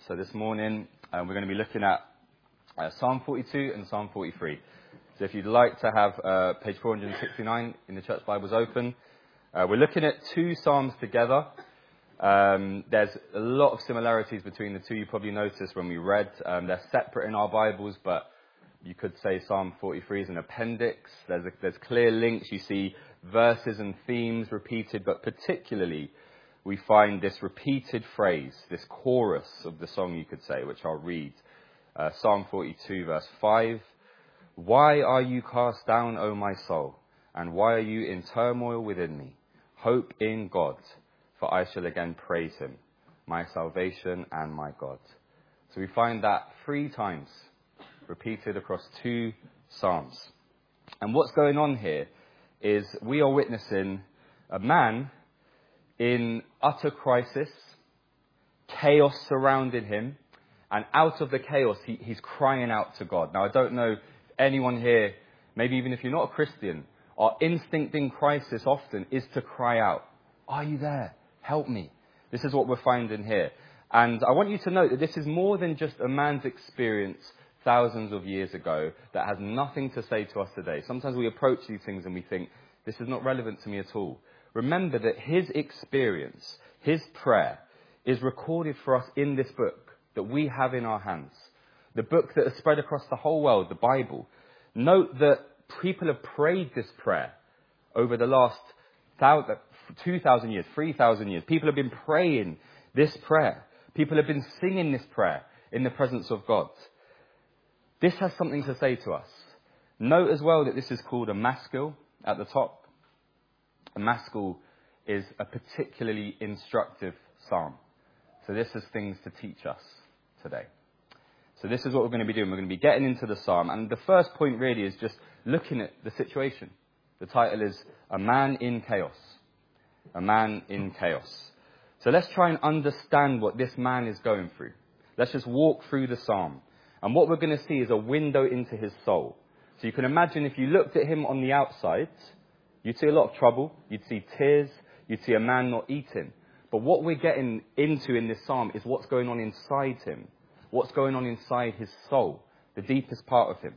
So this morning we're going to be looking at Psalm 42 and Psalm 43. So if you'd like to have page 469 in the Church Bibles open, we're looking at two Psalms together. There's a lot of similarities between the two. You probably noticed when we read. They're separate in our Bibles, but you could say Psalm 43 is an appendix. There's clear links. You see verses and themes repeated, but particularly we find this repeated phrase, this chorus of the song, you could say, which I'll read. Psalm 42, verse 5. Why are you cast down, O my soul? And why are you in turmoil within me? Hope in God, for I shall again praise him, my salvation and my God. So we find that 3 times repeated across 2 psalms. And what's going on here is we are witnessing a man in utter crisis, chaos surrounding him, and out of the chaos, he's crying out to God. Now, I don't know if anyone here, maybe even if you're not a Christian, our instinct in crisis often is to cry out, are you there? Help me. This is what we're finding here. And I want you to note that this is more than just a man's experience thousands of years ago that has nothing to say to us today. Sometimes we approach these things and we think, this is not relevant to me at all. Remember that his experience, his prayer, is recorded for us in this book that we have in our hands. The book that has spread across the whole world, the Bible. Note that people have prayed this prayer over the last 2,000 years, 3,000 years. People have been praying this prayer. People have been singing this prayer in the presence of God. This has something to say to us. Note as well that this is called a maskil at the top. A maskil is a particularly instructive psalm. So this is things to teach us today. So this is what we're going to be doing. We're going to be getting into the psalm. And the first point really is just looking at the situation. The title is A Man in Chaos. A Man in Chaos. So let's try and understand what this man is going through. Let's just walk through the psalm. And what we're going to see is a window into his soul. So you can imagine if you looked at him on the outside, you'd see a lot of trouble. You'd see tears. You'd see a man not eating. But what we're getting into in this psalm is what's going on inside him. What's going on inside his soul. The deepest part of him.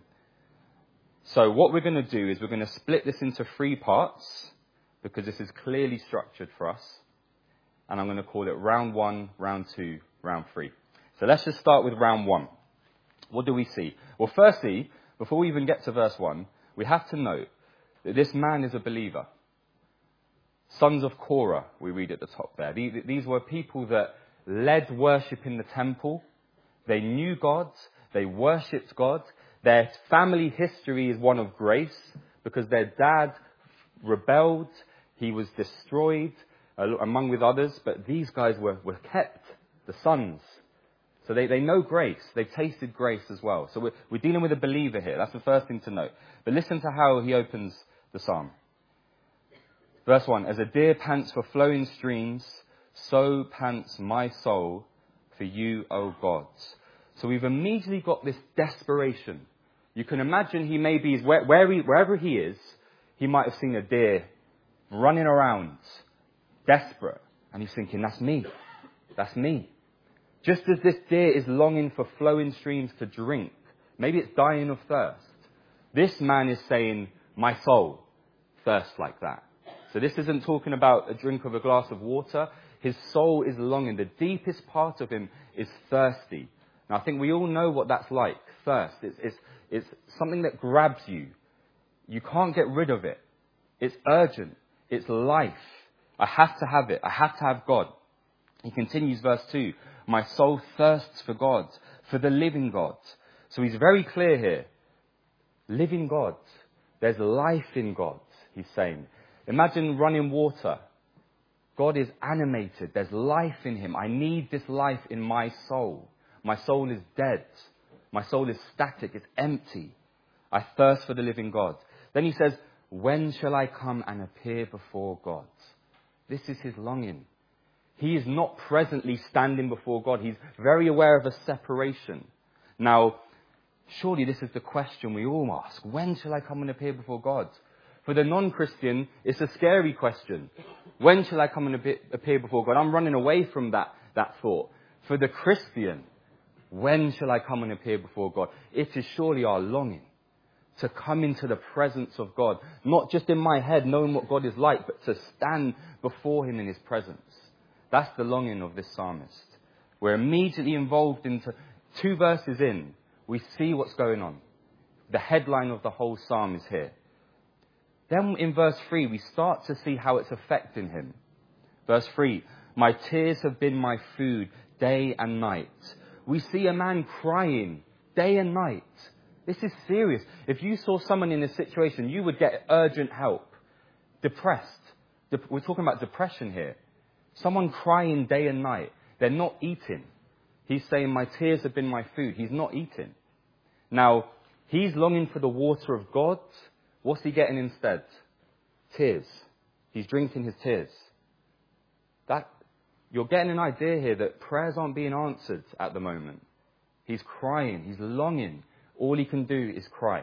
So what we're going to do is we're going to split this into 3 parts. Because this is clearly structured for us. And I'm going to call it round 1, round 2, round 3. So let's just start with round 1. What do we see? Well, firstly, before we even get to verse 1, we have to note that this man is a believer. Sons of Korah, we read at the top there. These were people that led worship in the temple. They knew God. They worshipped God. Their family history is one of grace because their dad rebelled. He was destroyed among with others. But these guys were kept, the sons. So they know grace. They've tasted grace as well. So we're dealing with a believer here. That's the first thing to note. But listen to how he opens the psalm. Verse 1, as a deer pants for flowing streams, so pants my soul for you, O God. So we've immediately got this desperation. You can imagine he maybe is wherever he is, he might have seen a deer running around, desperate. And he's thinking, that's me. That's me. Just as this deer is longing for flowing streams to drink, maybe it's dying of thirst. This man is saying, my soul thirsts like that. So this isn't talking about a drink of a glass of water. His soul is longing. The deepest part of him is thirsty. Now, I think we all know what that's like, thirst. It's something that grabs you. You can't get rid of it. It's urgent. It's life. I have to have it. I have to have God. He continues verse 2. My soul thirsts for God, for the living God. So he's very clear here. Living God. There's life in God, he's saying. Imagine running water. God is animated. There's life in him. I need this life in my soul. My soul is dead. My soul is static. It's empty. I thirst for the living God. Then he says, when shall I come and appear before God? This is his longing. He is not presently standing before God. He's very aware of a separation. Now, surely this is the question we all ask. When shall I come and appear before God? For the non-Christian, it's a scary question. When shall I come and appear before God? I'm running away from that thought. For the Christian, When shall I come and appear before God? It is surely our longing to come into the presence of God, not just in my head knowing what God is like, but to stand before him in his presence. That's the longing of this psalmist. We're immediately involved into 2 verses in. We see what's going on. The headline of the whole psalm is here. Then in verse 3, we start to see how it's affecting him. Verse 3, my tears have been my food day and night. We see a man crying day and night. This is serious. If you saw someone in this situation, you would get urgent help. Depressed. We're talking about depression here. Someone crying day and night. They're not eating. He's saying, my tears have been my food. He's not eating. Now, he's longing for the water of God. What's he getting instead? Tears. He's drinking his tears. You're getting an idea here that prayers aren't being answered at the moment. He's crying. He's longing. All he can do is cry.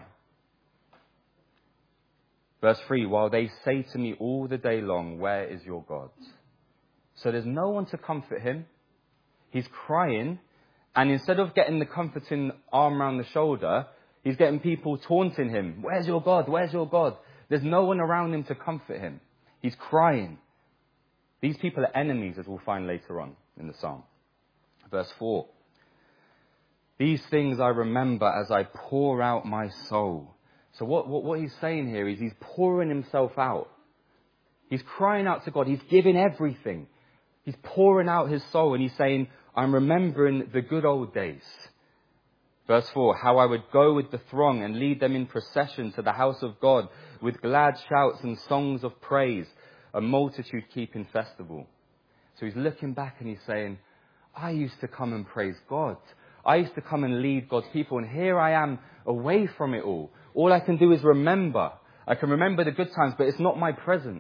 Verse 3, while they say to me all the day long, where is your God? So there's no one to comfort him. He's crying. And instead of getting the comforting arm around the shoulder, he's getting people taunting him. Where's your God? Where's your God? There's no one around him to comfort him. He's crying. These people are enemies, as we'll find later on in the psalm. Verse 4. These things I remember as I pour out my soul. So what he's saying here is he's pouring himself out. He's crying out to God. He's giving everything. He's pouring out his soul and he's saying, I'm remembering the good old days. Verse 4, how I would go with the throng and lead them in procession to the house of God with glad shouts and songs of praise, a multitude keeping festival. So he's looking back and he's saying, I used to come and praise God. I used to come and lead God's people, and here I am away from it all. All I can do is remember. I can remember the good times, but it's not my present.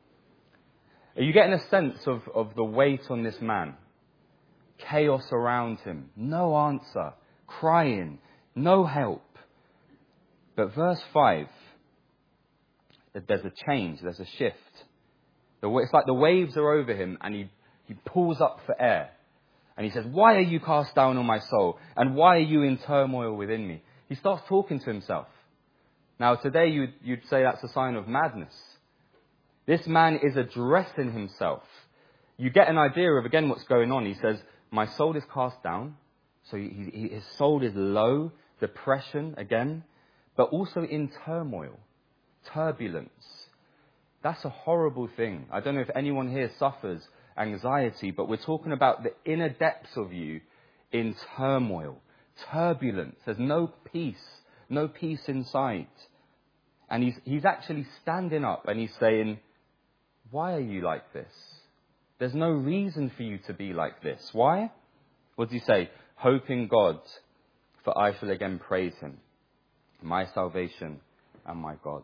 Are you getting a sense of the weight on this man? Chaos around him. No answer. Crying. No help. But verse 5, there's a change. There's a shift. It's like the waves are over him, and he pulls up for air. And he says, why are you cast down on my soul? And why are you in turmoil within me? He starts talking to himself. Now, today you'd say that's a sign of madness. This man is addressing himself. You get an idea of, again, what's going on. He says, my soul is cast down. So his soul is low, depression, again, but also in turmoil, turbulence. That's a horrible thing. I don't know if anyone here suffers anxiety, but we're talking about the inner depths of you in turmoil, turbulence. There's no peace inside. And he's actually standing up and he's saying, why are you like this? There's no reason for you to be like this. Why? What does he say? Hope in God, for I shall again praise him, my salvation and my God.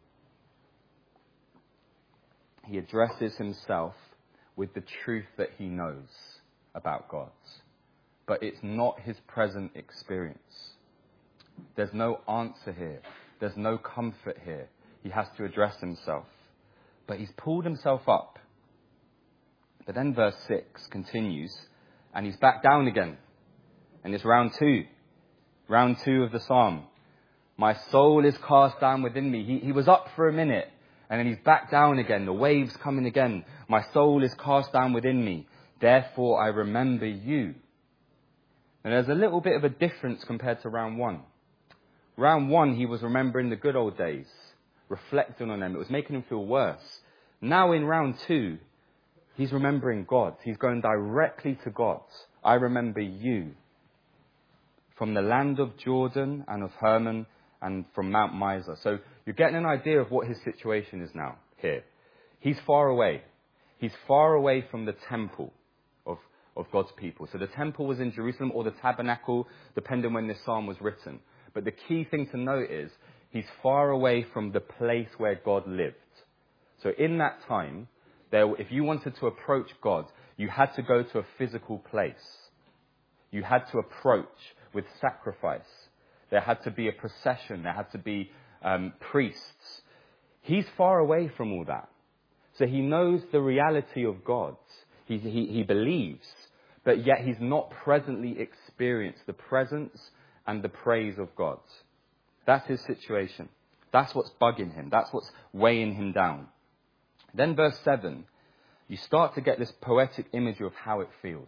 He addresses himself with the truth that he knows about God. But it's not his present experience. There's no answer here. There's no comfort here. He has to address himself. But he's pulled himself up. But then verse 6 continues, and he's back down again. And it's round 2. Round 2 of the psalm. My soul is cast down within me. He was up for a minute. And then he's back down again. The waves coming again. My soul is cast down within me. Therefore I remember you. And there's a little bit of a difference compared to round 1. Round 1, he was remembering the good old days, reflecting on them. It was making him feel worse. Now in round 2, he's remembering God. He's going directly to God. I remember you. From the land of Jordan and of Hermon and from Mount Mizar. So you're getting an idea of what his situation is now here. He's far away. He's far away from the temple of God's people. So the temple was in Jerusalem, or the tabernacle, depending when this psalm was written. But the key thing to note is he's far away from the place where God lived. So in that time, if you wanted to approach God, you had to go to a physical place. You had to approach with sacrifice. There had to be a procession. There had to be priests. He's far away from all that. So he knows the reality of God. He believes, but yet he's not presently experienced the presence and the praise of God. That's his situation. That's what's bugging him. That's what's weighing him down. Then verse 7, you start to get this poetic imagery of how it feels.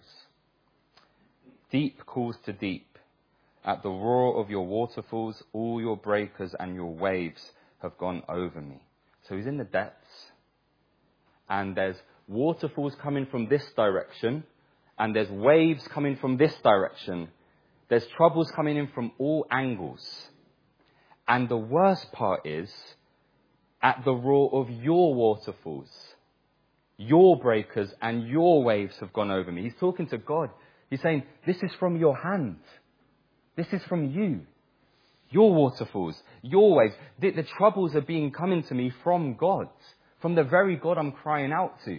Deep calls to deep. At the roar of your waterfalls, all your breakers and your waves have gone over me. So he's in the depths, and there's waterfalls coming from this direction, and there's waves coming from this direction. There's troubles coming in from all angles. And the worst part is, at the roar of your waterfalls, your breakers and your waves have gone over me. He's talking to God. He's saying, this is from your hand. This is from you. Your waterfalls, your waves. The troubles are being coming to me from God. From the very God I'm crying out to.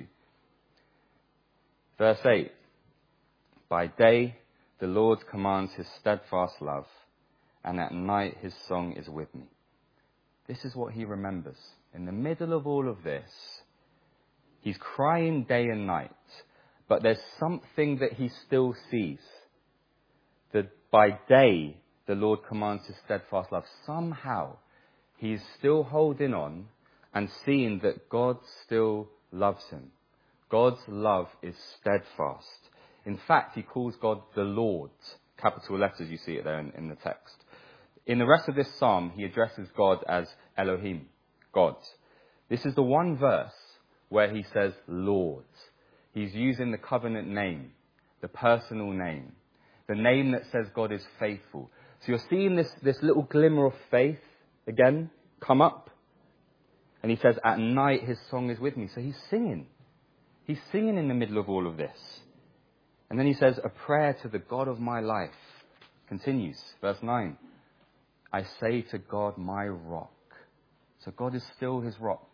Verse 8. By day, the Lord commands his steadfast love, and at night his song is with me. This is what he remembers. In the middle of all of this, he's crying day and night, but there's something that he still sees. That by day, the Lord commands his steadfast love. Somehow, he's still holding on and seeing that God still loves him. God's love is steadfast. In fact, he calls God the Lord. Capital letters, you see it there in the text. In the rest of this psalm, he addresses God as Elohim, God. This is the one verse where he says Lord. He's using the covenant name, the personal name, the name that says God is faithful. So you're seeing this little glimmer of faith again come up. And he says, at night his song is with me. So he's singing. He's singing in the middle of all of this. And then he says, a prayer to the God of my life. Continues, verse 9. I say to God, my rock. So God is still his rock.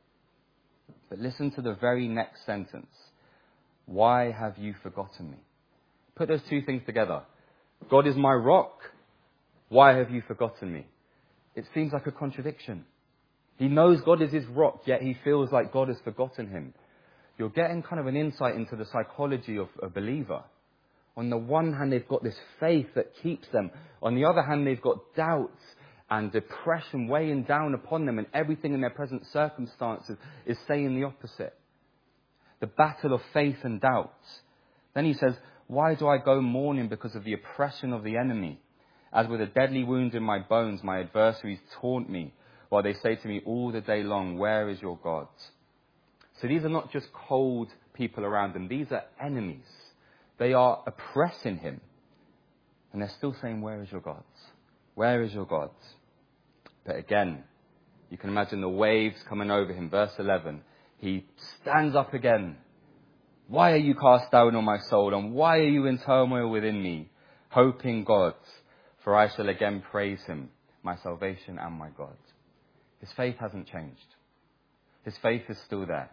But listen to the very next sentence. Why have you forgotten me? Put those two things together. God is my rock. Why have you forgotten me? It seems like a contradiction. He knows God is his rock, yet he feels like God has forgotten him. You're getting kind of an insight into the psychology of a believer. On the one hand, they've got this faith that keeps them. On the other hand, they've got doubts and depression weighing down upon them, and everything in their present circumstances is saying the opposite. The battle of faith and doubt. Then he says, why do I go mourning because of the oppression of the enemy? As with a deadly wound in my bones, my adversaries taunt me, while they say to me all the day long, where is your God? So these are not just cold people around them. These are enemies. They are oppressing him. And they're still saying, where is your God? Where is your God? But again, you can imagine the waves coming over him. Verse 11, he stands up again. Why are you cast down, O my soul? And why are you in turmoil within me? Hoping God, for I shall again praise him, my salvation and my God. His faith hasn't changed. His faith is still there.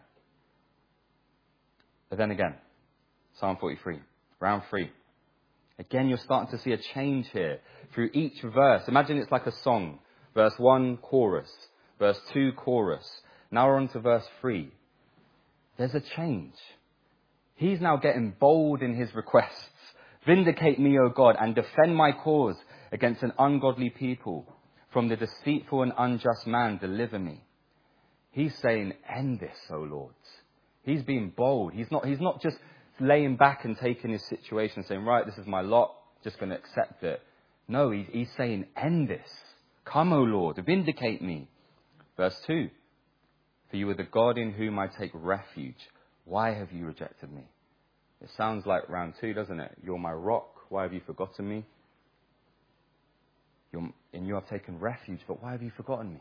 But then again, Psalm 43, round 3. Again, you're starting to see a change here through each verse. Imagine it's like a song. Verse 1, chorus. Verse 2, chorus. Now we're on to verse 3. There's a change. He's now getting bold in his requests. Vindicate me, O God, and defend my cause against an ungodly people. From the deceitful and unjust man, deliver me. He's saying, end this, O Lord. He's being bold. He's not just laying back and taking his situation and saying, right, this is my lot, just going to accept it. No, he's saying, end this. Come, O Lord, vindicate me. Verse 2. For you are the God in whom I take refuge. Why have you rejected me? It sounds like round 2, doesn't it? You're my rock. Why have you forgotten me? In you I've taken refuge, but why have you forgotten me?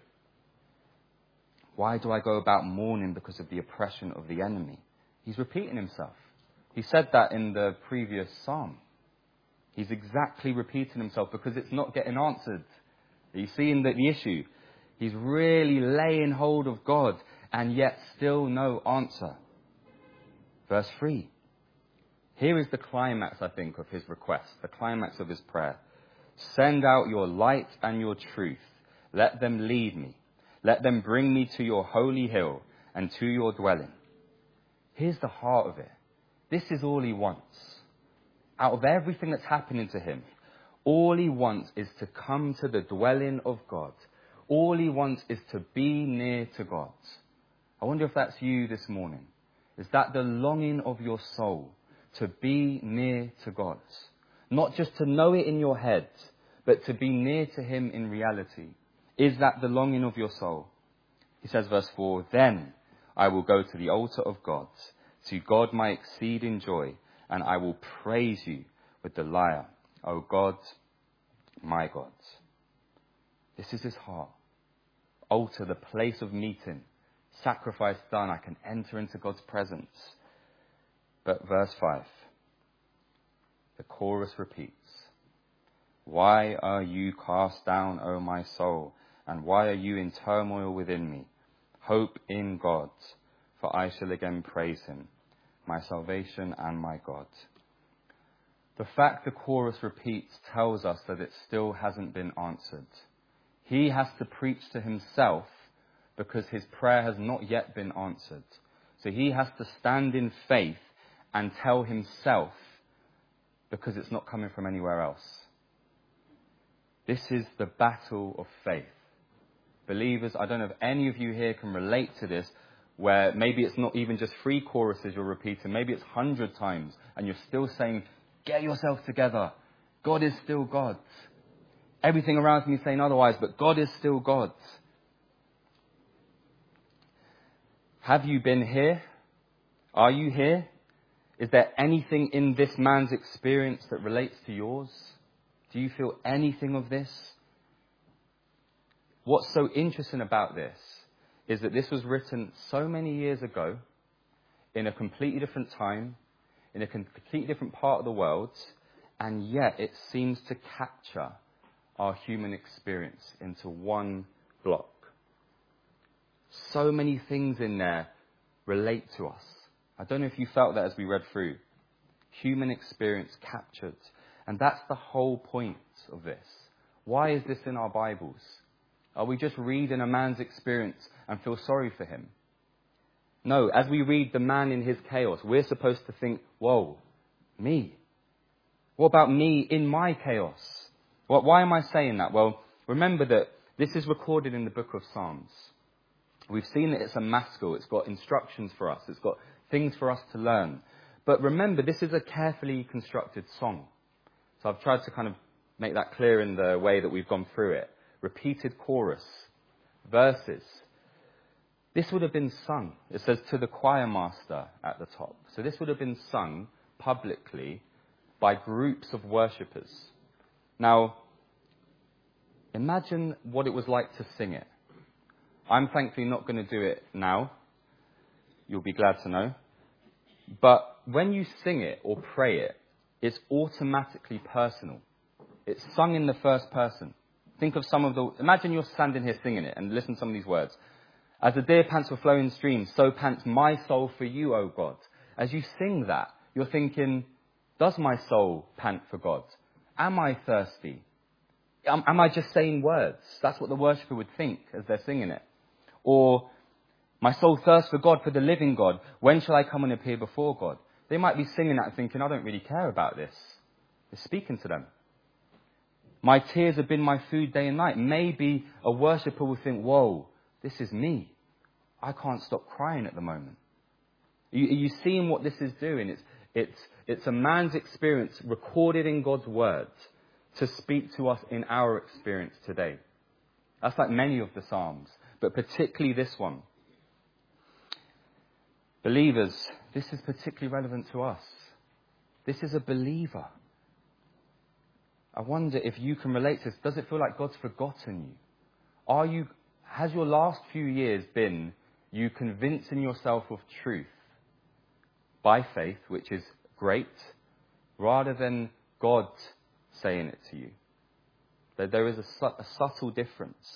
Why do I go about mourning because of the oppression of the enemy? He's repeating himself. He said that in the previous psalm. He's exactly repeating himself because it's not getting answered. Are you seeing the issue? He's really laying hold of God and yet still no answer. Verse 3. Here is the climax, I think, of his request, the climax of his prayer. Send out your light and your truth. Let them lead me. Let them bring me to your holy hill and to your dwelling. Here's the heart of it. This is all he wants. out of everything that's happening to him, all he wants is to come to the dwelling of God. All he wants is to be near to God. I wonder if that's you this morning. Is that the longing of your soul, to be near to God? Not just to know it in your head, but to be near to him in reality. Is that the longing of your soul? He says, verse 4, then I will go to the altar of God, to God my exceeding joy, and I will praise you with the lyre, O God, my God. This is his heart. Altar, the place of meeting. Sacrifice done, I can enter into God's presence. But verse 5, the chorus repeats. Why are you cast down, O my soul? And why are you in turmoil within me? Hope in God, for I shall again praise him, my salvation and my God. The fact the chorus repeats tells us that it still hasn't been answered. He has to preach to himself because his prayer has not yet been answered. So he has to stand in faith and tell himself because it's not coming from anywhere else. This is the battle of faith. Believers, I don't know if any of you here can relate to this, where maybe it's not even just 3 choruses you're repeating, maybe it's 100 times, and you're still saying, get yourself together. God is still God. Everything around me is saying otherwise, but God is still God. Have you been here? Are you here? Is there anything in this man's experience that relates to yours? Do you feel anything of this? What's so interesting about this is that this was written so many years ago, in a completely different time, in a completely different part of the world, and yet it seems to capture our human experience into one block. So many things in there relate to us. I don't know if you felt that as we read through. Human experience captured. And that's the whole point of this. Why is this in our Bibles? Are we just reading a man's experience and feel sorry for him? No, as we read the man in his chaos, we're supposed to think, whoa, me. What about me in my chaos? Why am I saying that? Well, remember that this is recorded in the book of Psalms. We've seen that it's a maskil. It's got instructions for us. It's got things for us to learn. But remember, this is a carefully constructed song. So I've tried to kind of make that clear in the way that we've gone through it. Repeated chorus, verses. This would have been sung. It says to the choir master at the top. So this would have been sung publicly by groups of worshippers. Now, imagine what it was like to sing it. I'm thankfully not going to do it now. You'll be glad to know. But when you sing it or pray it, it's automatically personal. It's sung in the first person. Think of imagine you're standing here singing it and listen to some of these words. As the deer pants for flowing streams, so pants my soul for you, O God. As you sing that, you're thinking, does my soul pant for God? Am I thirsty? Am I just saying words? That's what the worshipper would think as they're singing it. Or, my soul thirsts for God, for the living God. When shall I come and appear before God? They might be singing that and thinking, I don't really care about this. It's speaking to them. My tears have been my food day and night. Maybe a worshipper will think, whoa, this is me. I can't stop crying at the moment. Are you seeing what this is doing? It's a man's experience recorded in God's words to speak to us in our experience today. That's like many of the Psalms, but particularly this one. Believers, this is particularly relevant to us. This is a believer. I wonder if you can relate to this. Does it feel like God's forgotten you? Has your last few years been you convincing yourself of truth by faith, which is great, rather than God saying it to you? That there is a subtle difference.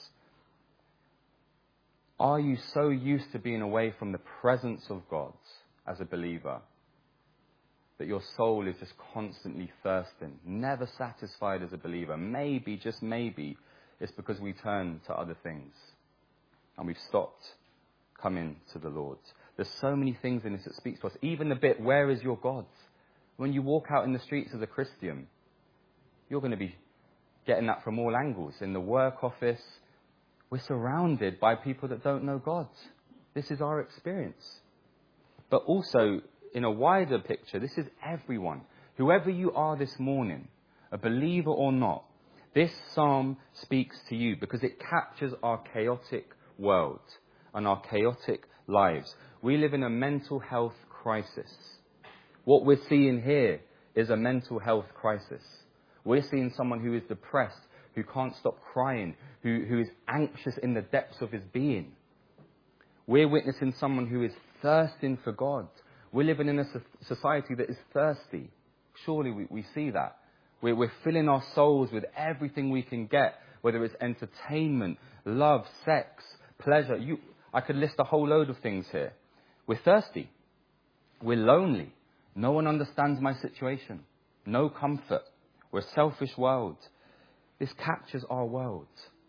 Are you so used to being away from the presence of God as a believer that your soul is just constantly thirsting, never satisfied as a believer? Maybe, just maybe, it's because we turn to other things and we've stopped coming to the Lord. There's so many things in this that speaks to us. Even the bit, where is your God? When you walk out in the streets as a Christian, you're going to be getting that from all angles. In the work office, we're surrounded by people that don't know God. This is our experience. But also, in a wider picture, this is everyone. Whoever you are this morning, a believer or not, this psalm speaks to you because it captures our chaotic world and our chaotic lives. We live in a mental health crisis. What we're seeing here is a mental health crisis. We're seeing someone who is depressed, who can't stop crying, who is anxious in the depths of his being. We're witnessing someone who is thirsting for God. We're living in a society that is thirsty. Surely we see that. We're filling our souls with everything we can get, whether it's entertainment, love, sex, pleasure. I could list a whole load of things here. We're thirsty. We're lonely. No one understands my situation. No comfort. We're a selfish world. This captures our world.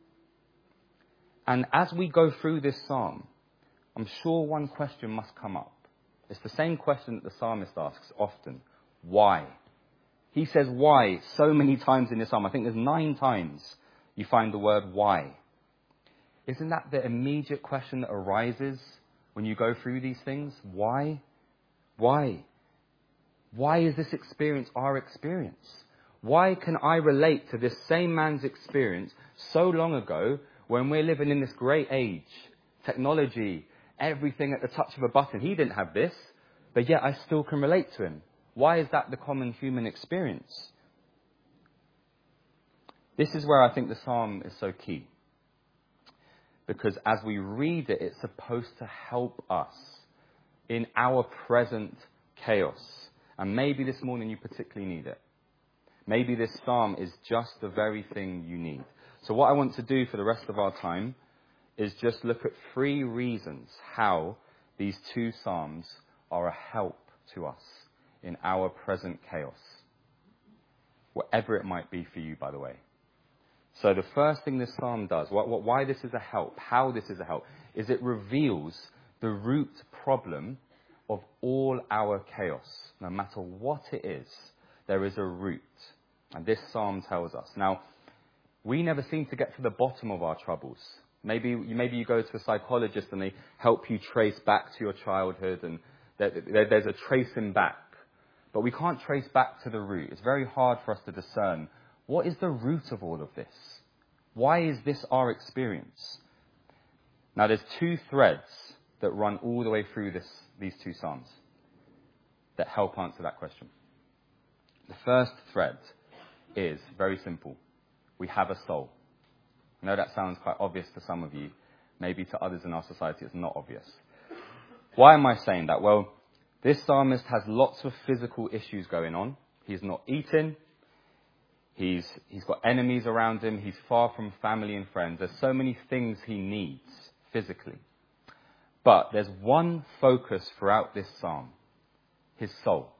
And as we go through this psalm, I'm sure one question must come up. It's the same question that the psalmist asks often. Why? He says why so many times in this psalm. I think there's 9 times you find the word why. Isn't that the immediate question that arises when you go through these things? Why? Why? Why is this experience our experience? Why can I relate to this same man's experience so long ago when we're living in this great age? Technology, everything at the touch of a button. He didn't have this, but yet I still can relate to him. Why is that the common human experience? This is where I think the psalm is so key. Because as we read it, it's supposed to help us in our present chaos. And maybe this morning you particularly need it. Maybe this psalm is just the very thing you need. So what I want to do for the rest of our time is just look at 3 reasons how these 2 psalms are a help to us in our present chaos. Whatever it might be for you, by the way. So the first thing this psalm does, why this is a help, how this is a help, is it reveals the root problem of all our chaos. No matter what it is, there is a root. And this psalm tells us. Now, we never seem to get to the bottom of our troubles. Maybe you go to a psychologist and they help you trace back to your childhood and there's a tracing back. But we can't trace back to the root. It's very hard for us to discern what is the root of all of this. Why is this our experience? Now, there's 2 threads that run all the way through these 2 psalms that help answer that question. The first thread is very simple. We have a soul. I know that sounds quite obvious to some of you. Maybe to others in our society it's not obvious. Why am I saying that? Well, this psalmist has lots of physical issues going on. He's not eating. He's got enemies around him. He's far from family and friends. There's so many things he needs physically. But there's one focus throughout this psalm. His soul.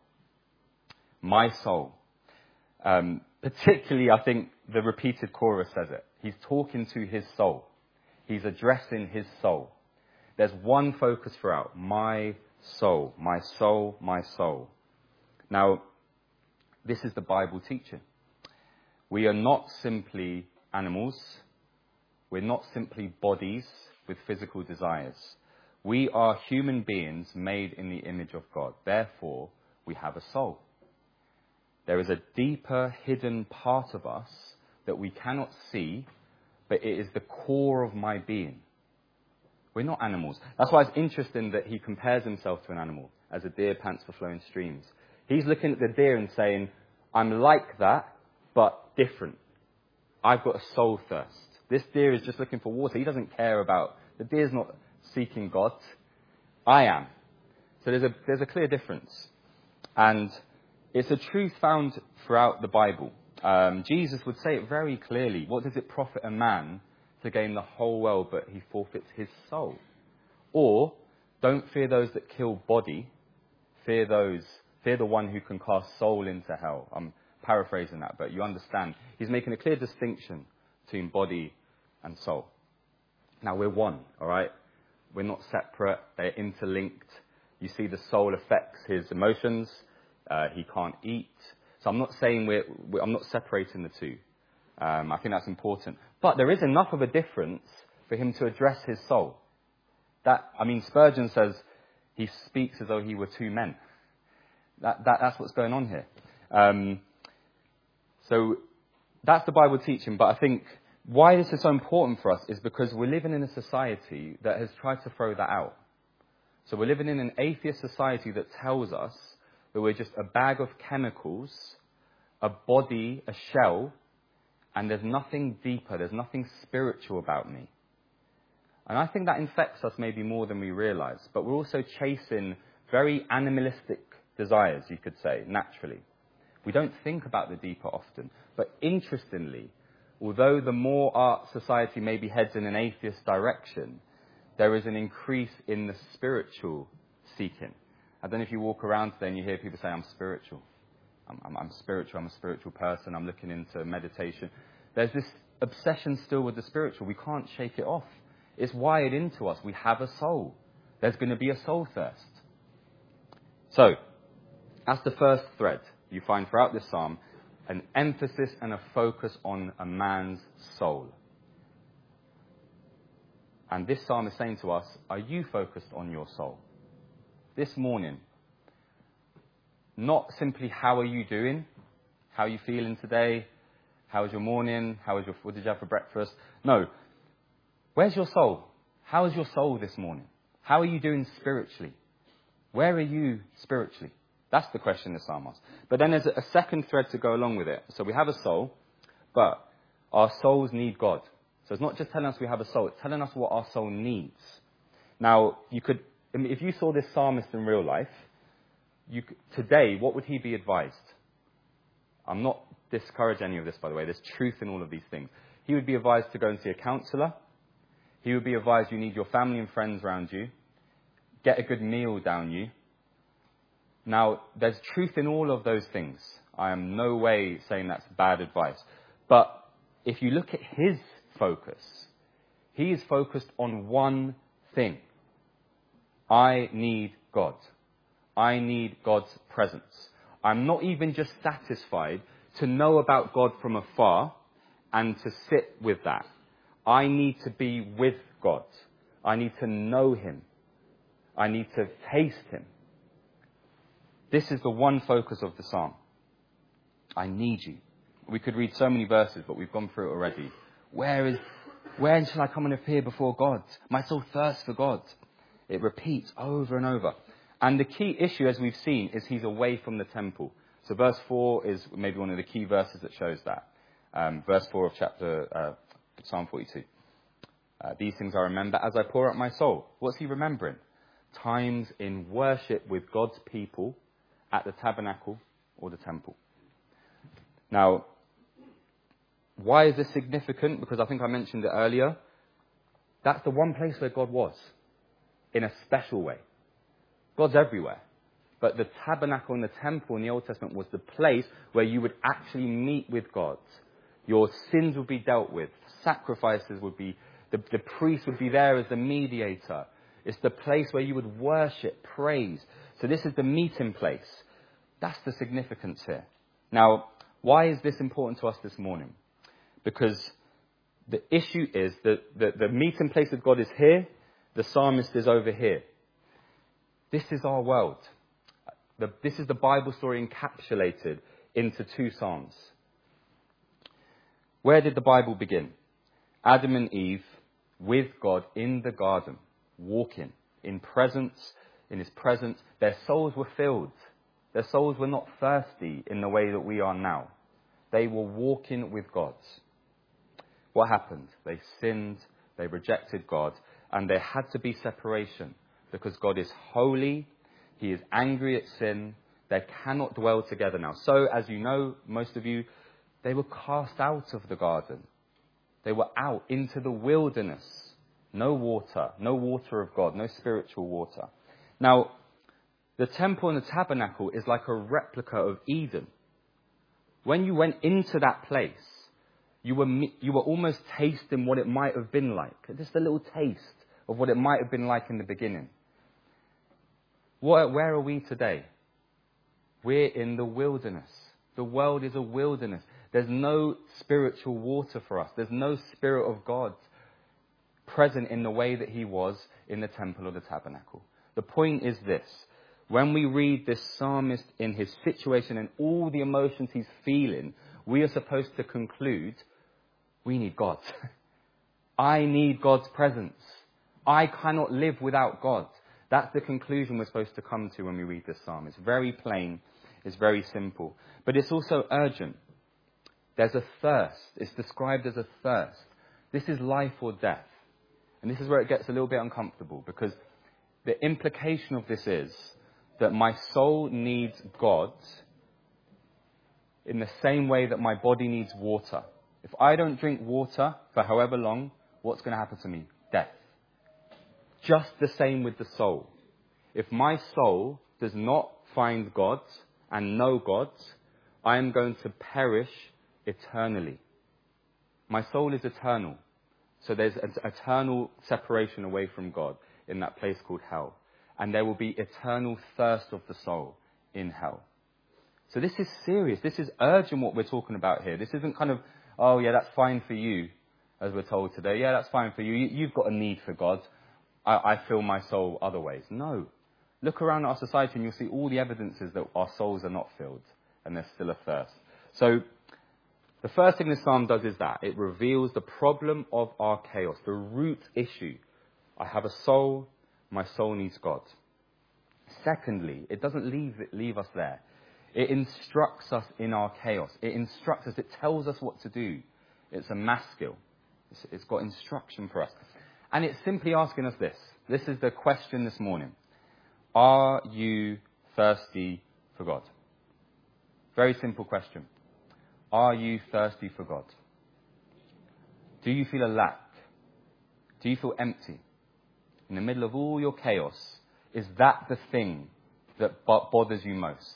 My soul. Particularly, I think the repeated chorus says it. He's talking to his soul. He's addressing his soul. There's one focus throughout. My soul, my soul, my soul. Now, this is the Bible teaching. We are not simply animals. We're not simply bodies with physical desires. We are human beings made in the image of God. Therefore, we have a soul. There is a deeper, hidden part of us that we cannot see, but it is the core of my being. We're not animals. That's why it's interesting that he compares himself to an animal, as a deer pants for flowing streams. He's looking at the deer and saying, I'm like that, but different. I've got a soul thirst. This deer is just looking for water. He doesn't care about, the deer's not seeking God. I am. So there's a clear difference. And it's a truth found throughout the Bible. Jesus would say it very clearly. What does it profit a man to gain the whole world, but he forfeits his soul? Or, don't fear those that kill body. Fear the one who can cast soul into hell. I'm paraphrasing that, but you understand. He's making a clear distinction between body and soul. Now, we're one, all right? We're not separate. They're interlinked. You see the soul affects his emotions. He can't eat. So I'm not saying I'm not separating the two. I think that's important. But there is enough of a difference for him to address his soul. Spurgeon says he speaks as though he were two men. That's what's going on here. So that's the Bible teaching. But I think why this is so important for us is because we're living in a society that has tried to throw that out. So we're living in an atheist society that tells us that we're just a bag of chemicals, a body, a shell, and there's nothing deeper, there's nothing spiritual about me. And I think that infects us maybe more than we realize. But we're also chasing very animalistic desires, you could say, naturally. We don't think about the deeper often. But interestingly, although the more our society maybe heads in an atheist direction, there is an increase in the spiritual seeking. I don't know if you walk around today and you hear people say, I'm spiritual. I'm spiritual, I'm a spiritual person, I'm looking into meditation. There's this obsession still with the spiritual. We can't shake it off. It's wired into us. We have a soul. There's going to be a soul thirst. So, that's the first thread you find throughout this psalm, an emphasis and a focus on a man's soul. And this psalm is saying to us, are you focused on your soul? This morning, not simply how are you doing, how are you feeling today, how was your morning, what did you have for breakfast? No, where's your soul? How is your soul this morning? How are you doing spiritually? Where are you spiritually? That's the question the psalm asks. But then there's a second thread to go along with it. So we have a soul, but our souls need God. So it's not just telling us we have a soul, it's telling us what our soul needs. Now, if you saw this psalmist in real life, today, what would he be advised? I'm not discouraging any of this, by the way. There's truth in all of these things. He would be advised to go and see a counsellor. He would be advised you need your family and friends around you. Get a good meal down you. Now, there's truth in all of those things. I am no way saying that's bad advice. But if you look at his focus, he is focused on one thing. I need God. I need God's presence. I'm not even just satisfied to know about God from afar and to sit with that. I need to be with God. I need to know him. I need to taste him. This is the one focus of the psalm. I need you. We could read so many verses, but we've gone through it already. Where shall I come and appear before God? My soul thirsts for God. It repeats over and over. And the key issue, as we've seen, is he's away from the temple. So verse 4 is maybe one of the key verses that shows that. Verse 4 of Psalm 42. These things I remember as I pour out my soul. What's he remembering? Times in worship with God's people at the tabernacle or the temple. Now, why is this significant? Because I think I mentioned it earlier. That's the one place where God was, in a special way. God's everywhere. But the tabernacle and the temple in the Old Testament was the place where you would actually meet with God. Your sins would be dealt with. Sacrifices would be, the priest would be there as the mediator. It's the place where you would worship, praise. So this is the meeting place. That's the significance here. Now, why is this important to us this morning? Because the issue is that the meeting place with God is here. The psalmist is over here. This is our world. This is the Bible story encapsulated into two psalms. Where did the Bible begin? Adam and Eve with God in the garden, walking in his presence. Their souls were filled. Their souls were not thirsty in the way that we are now. They were walking with God. What happened? They sinned, they rejected God, and there had to be separation because God is holy, he is angry at sin, they cannot dwell together now. So, as you know, most of you, they were cast out of the garden. They were out into the wilderness. No water of God, no spiritual water. Now, the temple and the tabernacle is like a replica of Eden. When you went into that place, you were almost tasting what it might have been like. Just a little taste of what it might have been like in the beginning. Where are we today? We're in the wilderness. The world is a wilderness. There's no spiritual water for us. There's no Spirit of God present in the way that he was in the temple or the tabernacle. The point is this. When we read this psalmist in his situation and all the emotions he's feeling, we are supposed to conclude, we need God. I need God's presence. I cannot live without God. That's the conclusion we're supposed to come to when we read this psalm. It's very plain. It's very simple. But it's also urgent. There's a thirst. It's described as a thirst. This is life or death. And this is where it gets a little bit uncomfortable, because the implication of this is that my soul needs God in the same way that my body needs water. If I don't drink water for however long, what's going to happen to me? Death. Just the same with the soul. If my soul does not find God and know God, I am going to perish eternally. My soul is eternal. So there's an eternal separation away from God in that place called hell. And there will be eternal thirst of the soul in hell. So this is serious. This is urgent what we're talking about here. This isn't kind of, oh yeah, that's fine for you, as we're told today. Yeah, that's fine for you. You've got a need for God. I fill my soul other ways. No. Look around our society and you'll see all the evidences that our souls are not filled and there's still a thirst. So the first thing this psalm does is that it reveals the problem of our chaos, the root issue. I have a soul, my soul needs God. Secondly, it doesn't leave us there. It instructs us in our chaos. It instructs us, it tells us what to do. It's a maskil. It's got instruction for us. And it's simply asking us this. This is the question this morning. Are you thirsty for God? Very simple question. Are you thirsty for God? Do you feel a lack? Do you feel empty? In the middle of all your chaos, is that the thing that bothers you most?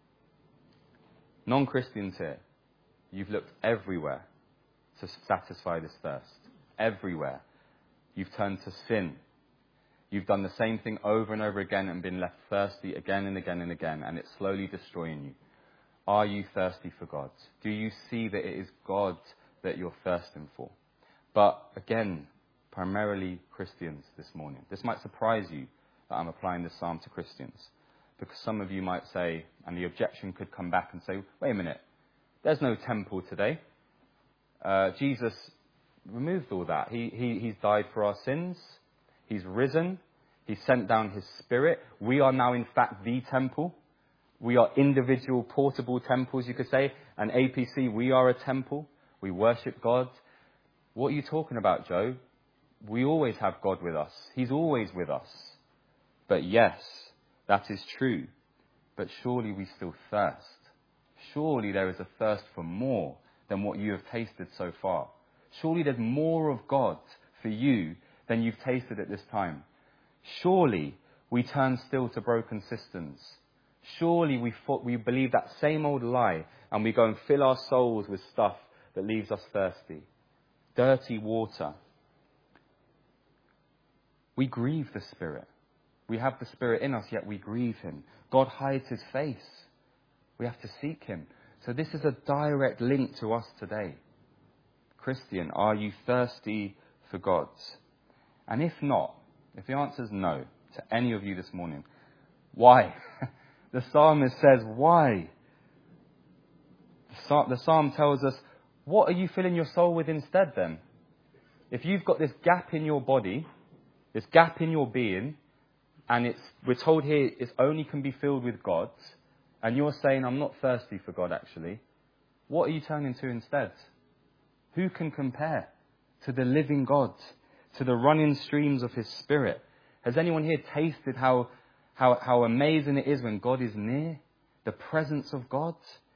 Non-Christians here, you've looked everywhere to satisfy this thirst. Everywhere. You've turned to sin. You've done the same thing over and over again and been left thirsty again and again and again, and it's slowly destroying you. Are you thirsty for God? Do you see that it is God that you're thirsting for? But again, primarily Christians this morning. This might surprise you that I'm applying this psalm to Christians, because some of you might say, and the objection could come back and say, wait a minute, there's no temple today. Jesus removed all that. He's died for our sins. He's risen. He sent down his Spirit. We are now, in fact, the temple. We are individual portable temples, you could say. And APC, we are a temple. We worship God. What are you talking about, Joe? We always have God with us. He's always with us. But yes, that is true. But surely we still thirst. Surely there is a thirst for more than what you have tasted so far. Surely there's more of God for you than you've tasted at this time. Surely we turn still to broken cisterns. Surely we believe that same old lie and we go and fill our souls with stuff that leaves us thirsty. Dirty water. We grieve the Spirit. We have the Spirit in us, yet we grieve him. God hides his face. We have to seek him. So this is a direct link to us today. Christian, are you thirsty for God? And if not, if the answer is no to any of you this morning, why? The psalmist says, why? The psalm tells us, what are you filling your soul with instead then? If you've got this gap in your body, this gap in your being, and we're told here it only can be filled with God, and you're saying, I'm not thirsty for God actually, what are you turning to instead? Who can compare to the living God, to the running streams of his Spirit? Has anyone here tasted how amazing it is when God is near? The presence of God?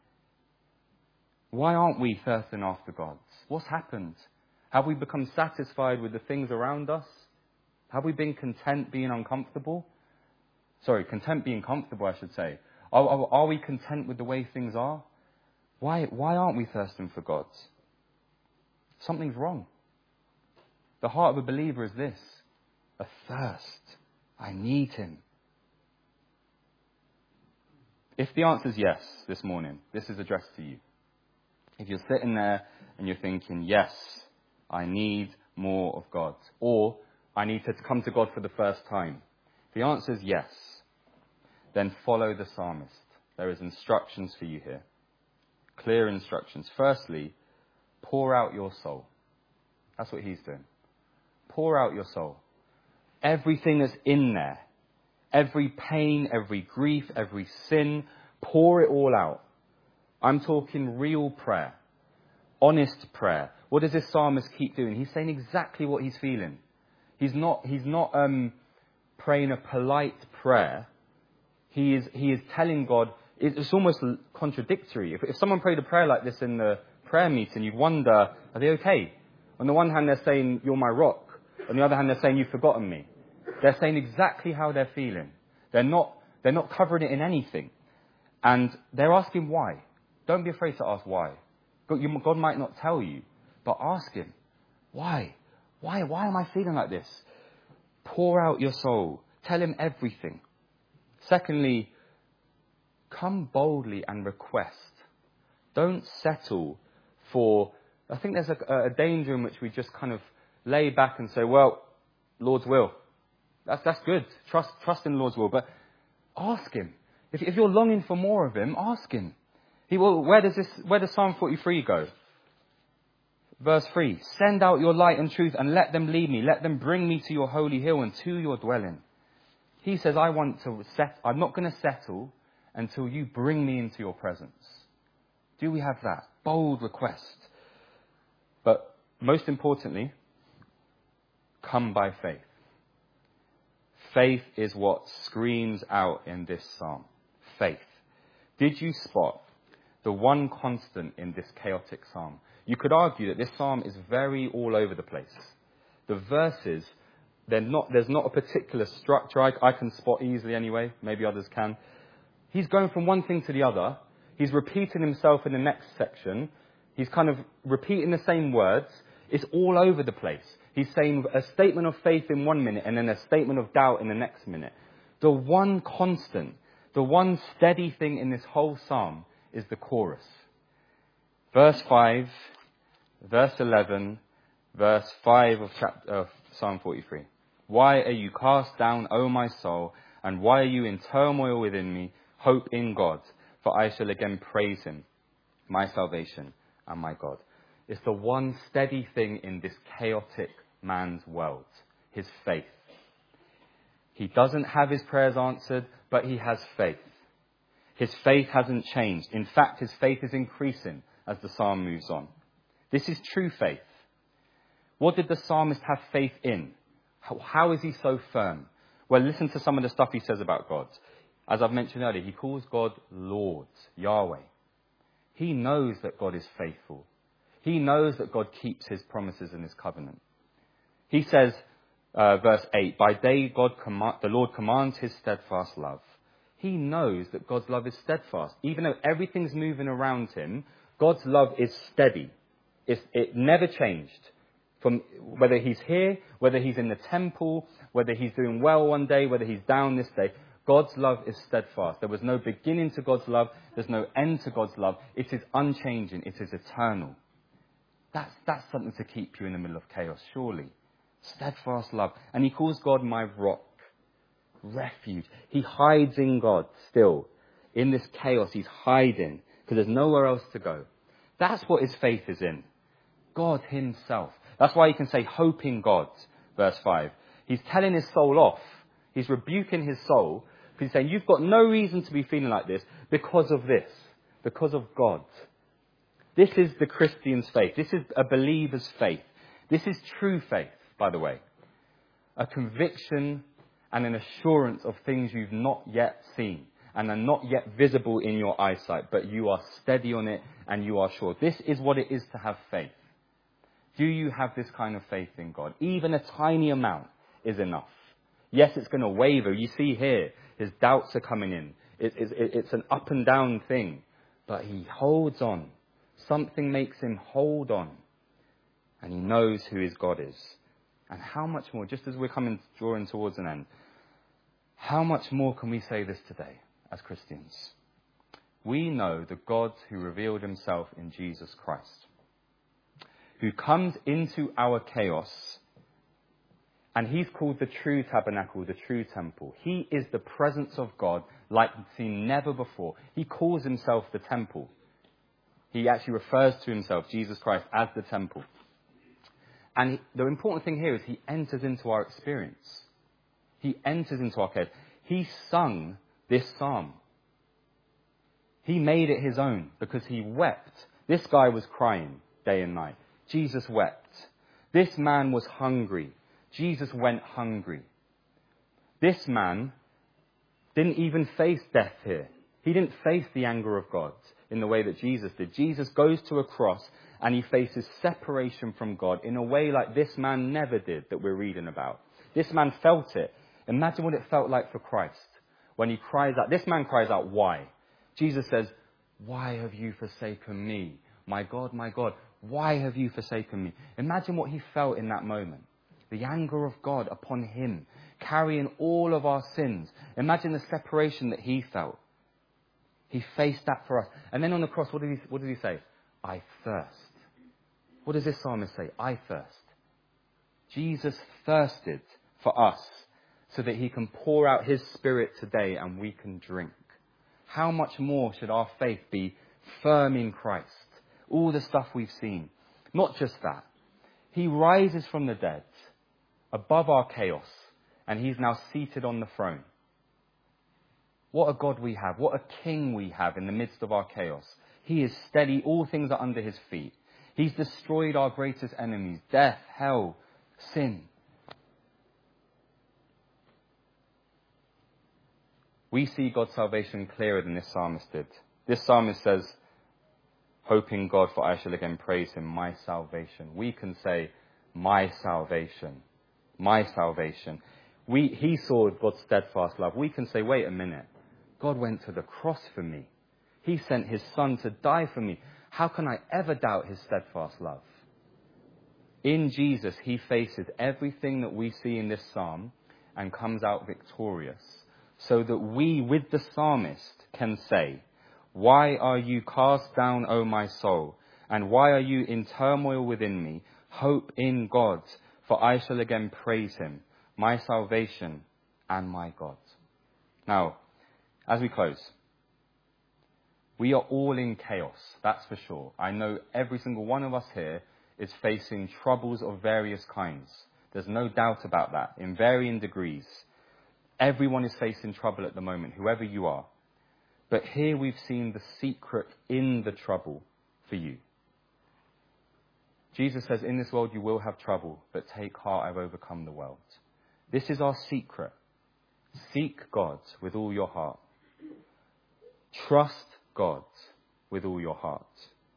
Why aren't we thirsting after God? What's happened? Have we become satisfied with the things around us? Have we been content being uncomfortable? Content being comfortable, I should say. Are we content with the way things are? Why aren't we thirsting for God? Something's wrong. The heart of a believer is this: a thirst. I need him. If the answer is yes this morning, this is addressed to you. If you're sitting there and you're thinking, yes, I need more of God, or I need to come to God for the first time. If the answer is yes, then follow the psalmist. There is instructions for you here. Clear instructions. Firstly, pour out your soul. That's what he's doing. Pour out your soul. Everything that's in there, every pain, every grief, every sin, pour it all out. I'm talking real prayer, honest prayer. What does this psalmist keep doing? He's saying exactly what he's feeling. He's not praying a polite prayer. He is telling God. It's almost contradictory. If someone prayed a prayer like this in the prayer meeting, you'd wonder, are they okay? On the one hand, they're saying, you're my rock. On the other hand, they're saying, you've forgotten me. They're saying exactly how they're feeling. They're not covering it in anything. And they're asking why. Don't be afraid to ask why. God might not tell you, but ask him, why? Why am I feeling like this? Pour out your soul. Tell him everything. Secondly, come boldly and request. Don't settle for... I think there's a danger in which we just kind of lay back and say, well, Lord's will. That's good. Trust in the Lord's will. But ask him. If you're longing for more of him, ask him. Where does Psalm 43 go? Verse 3. Send out your light and truth and let them lead me. Let them bring me to your holy hill and to your dwelling. He says, I'm not going to settle until you bring me into your presence. Do we have that? Bold request. But most importantly, come by faith. Faith is what screams out in this psalm. Faith. Did you spot the one constant in this chaotic psalm? You could argue that this psalm is very all over the place. The verses, there's not a particular structure I can spot easily anyway. Maybe others can. He's going from one thing to the other. He's repeating himself in the next section. He's kind of repeating the same words. It's all over the place. He's saying a statement of faith in 1 minute and then a statement of doubt in the next minute. The one constant, the one steady thing in this whole psalm is the chorus. Verse 5, verse 11, verse 5 of Psalm 43. Why are you cast down, O my soul, and why are you in turmoil within me? Hope in God, for I shall again praise him, my salvation and my God. It's the one steady thing in this chaotic man's world, his faith. He doesn't have his prayers answered, but he has faith. His faith hasn't changed. In fact, his faith is increasing as the psalm moves on. This is true faith. What did the psalmist have faith in? How is he so firm? Well, listen to some of the stuff he says about God. As I've mentioned earlier, he calls God Lord, Yahweh. He knows that God is faithful. He knows that God keeps his promises and his covenant. He says, verse 8, by day the Lord commands his steadfast love. He knows that God's love is steadfast. Even though everything's moving around him, God's love is steady. It never changed. From whether he's here, whether he's in the temple, whether he's doing well one day, whether he's down this day, God's love is steadfast. There was no beginning to God's love. There's no end to God's love. It is unchanging. It is eternal. That's something to keep you in the middle of chaos, surely. Steadfast love. And he calls God my rock, refuge. He hides in God still. In this chaos, he's hiding because there's nowhere else to go. That's what his faith is in. God himself. That's why he can say hope in God, verse 5. He's telling his soul off. He's rebuking his soul. He's saying, you've got no reason to be feeling like this because of this, because of God. This is the Christian's faith. This is a believer's faith. This is true faith, by the way. A conviction and an assurance of things you've not yet seen and are not yet visible in your eyesight, but you are steady on it and you are sure. This is what it is to have faith. Do you have this kind of faith in God? Even a tiny amount is enough. Yes, it's going to waver. You see here, his doubts are coming in. It's an up and down thing. But he holds on. Something makes him hold on. And he knows who his God is. And how much more, just as we're drawing towards an end, how much more can we say this today as Christians? we know the God who revealed himself in Jesus Christ, who comes into our chaos, and he's called the true tabernacle, the true temple. He is the presence of God like seen never before. He calls himself the temple. He actually refers to himself, Jesus Christ, as the temple. And the important thing here is he enters into our experience. He enters into our chaos. He sung this psalm. He made it his own because he wept. This guy was crying day and night. Jesus wept. This man was hungry. Jesus went hungry. This man didn't even face death here. He didn't face the anger of God in the way that Jesus did. Jesus goes to a cross and he faces separation from God in a way like this man never did that we're reading about. This man felt it. Imagine what it felt like for Christ when he cries out. This man cries out, why? Jesus says, why have you forsaken me? My God, why have you forsaken me? Imagine what he felt in that moment. The anger of God upon him, carrying all of our sins. Imagine the separation that he felt. He faced that for us. And then on the cross, what did he say? I thirst. What does this psalmist say? I thirst. Jesus thirsted for us so that he can pour out his Spirit today and we can drink. How much more should our faith be firm in Christ? All the stuff we've seen. Not just that. He rises from the dead, above our chaos, and he's now seated on the throne. What a God we have. What a King we have in the midst of our chaos. He is steady. All things are under his feet. He's destroyed our greatest enemies, death, hell, sin. We see God's salvation clearer than this psalmist did. This psalmist says, hoping God, for I shall again praise him, my salvation. We can say, my salvation, my salvation. He saw God's steadfast love. We can say, wait a minute. God went to the cross for me. He sent his son to die for me. How can I ever doubt his steadfast love? In Jesus, he faces everything that we see in this psalm and comes out victorious. So that we, with the psalmist, can say, why are you cast down, O my soul? And why are you in turmoil within me? Hope in God, for I shall again praise him, my salvation and my God. Now, as we close, we are all in chaos, that's for sure. I know every single one of us here is facing troubles of various kinds. There's no doubt about that, in varying degrees. Everyone is facing trouble at the moment, whoever you are. But here we've seen the secret in the trouble for you. Jesus says, in this world you will have trouble, but take heart, I've overcome the world. This is our secret. Seek God with all your heart. Trust God with all your heart.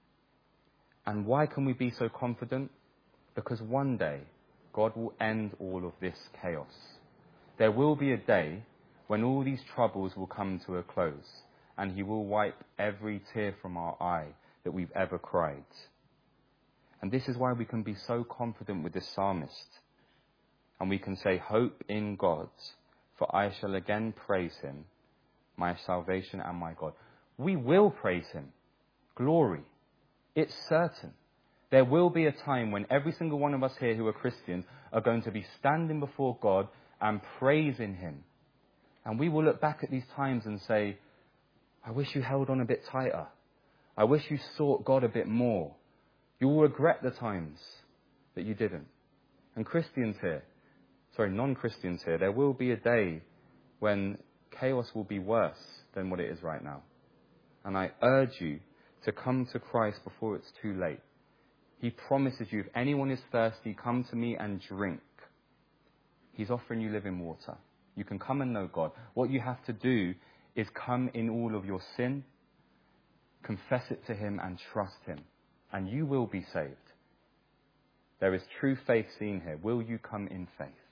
And why can we be so confident? Because one day God will end all of this chaos. There will be a day when all these troubles will come to a close and he will wipe every tear from our eye that we've ever cried. And this is why we can be so confident with this psalmist. And we can say, hope in God, for I shall again praise him, my salvation and my God. We will praise him. Glory. It's certain. There will be a time when every single one of us here who are Christians are going to be standing before God and praising him. And we will look back at these times and say, I wish you held on a bit tighter. I wish you sought God a bit more. You will regret the times that you didn't. And non-Christians here, there will be a day when chaos will be worse than what it is right now. And I urge you to come to Christ before it's too late. He promises you, if anyone is thirsty, come to me and drink. He's offering you living water. You can come and know God. What you have to do is come in all of your sin, confess it to him and trust him. And you will be saved. There is true faith seen here. Will you come in faith?